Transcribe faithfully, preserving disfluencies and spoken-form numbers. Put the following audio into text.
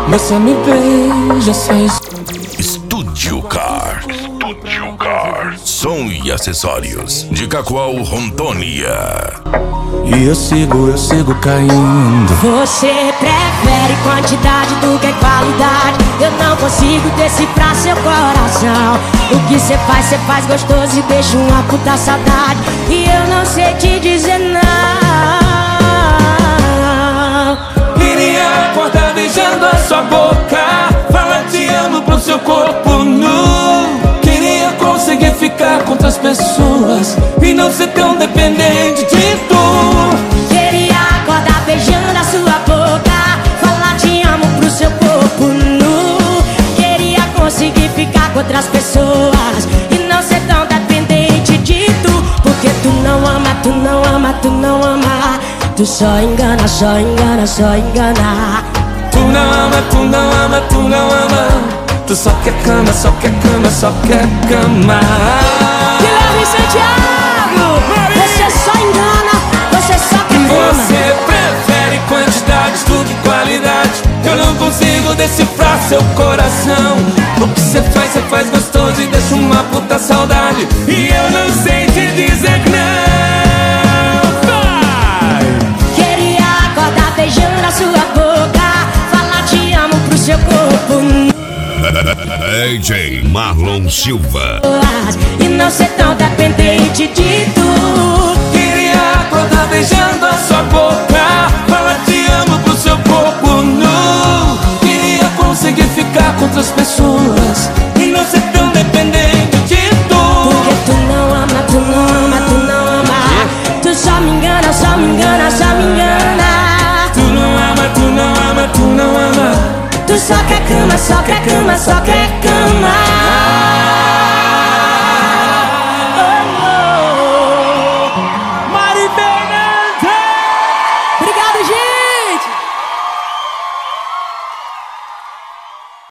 Você me beija sem esconder. Estúdio Car. Estúdio Car. Som e acessórios de Cacoal, Rondônia. E eu sigo, eu sigo caindo. Você prefere quantidade do que qualidade. Eu não consigo decifrar seu coração. O que cê faz, cê faz gostoso e deixa uma puta saudade. E eu não sei te dizer não. Queria acordar beijando a sua boca, falar te amo pro seu corpo nu. Queria conseguir ficar com outras pessoas e não ser tão dependente de tu. Queria acordar beijando a sua boca, falar te amo pro seu corpo nu. Queria conseguir ficar com outras pessoas e não ser tão dependente de tu. Porque tu não ama, tu não ama, tu não ama. Tu só engana, só engana, só engana. Tu não ama, tu não ama, tu não ama. Tu só quer cama, só quer cama, só quer cama. Guilherme Santiago, você só engana, você só quer cama. Você prefere quantidades do que qualidade. Eu não consigo decifrar seu coração. O que cê faz, cê faz gostoso e deixa uma puta saudade. E eu não sei te dizer não. Vai! Queria acordar beijando a sua boca, falar te amo pro seu corpo D J Marlon Silva. e não ser tão dependente de tu. Queria acordar beijando a sua boca, falar te amo pro seu corpo nu. Queria conseguir ficar com outras pessoas e não ser tão dependente de tu. Porque tu não ama, tu não ama, tu não ama. Tu só me engana, só me engana, só me engana. Tu não ama, tu não ama, tu não ama. Tu só quer cama, só quer cama, só quer cama.